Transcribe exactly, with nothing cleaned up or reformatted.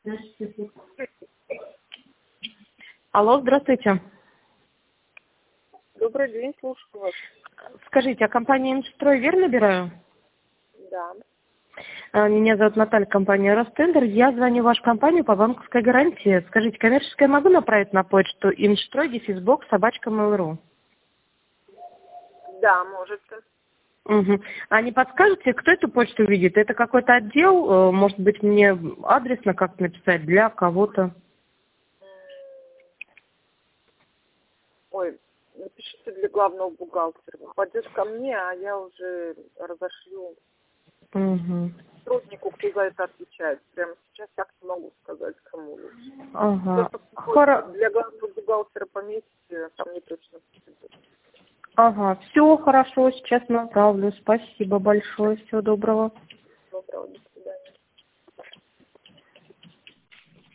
Алло, здравствуйте. Добрый день, слушаю вас. Скажите, а компания «Инжстрой» верно набираю? Да. А, Меня зовут Наталья, компания «Ростендер». Я звоню в вашу компанию по банковской гарантии. Скажите, коммерческая могу направить на почту инжстрой дефисбок собачка mail точка ру? Да, можете. Угу. А не подскажете, кто эту почту видит? Это какой-то отдел? Э, Может быть, мне адресно как-то написать для кого-то? Ой, напишите для главного бухгалтера. Пойдет ко мне, а я уже разошлю Угу. сотруднику, кто за это отвечает. Прямо сейчас так не могу сказать, кому лучше. Ага. Просто Хоро... для главного бухгалтера пометите, там не точно придет. Ага, все хорошо, сейчас направлю. Спасибо большое, всего доброго. Доброго дня.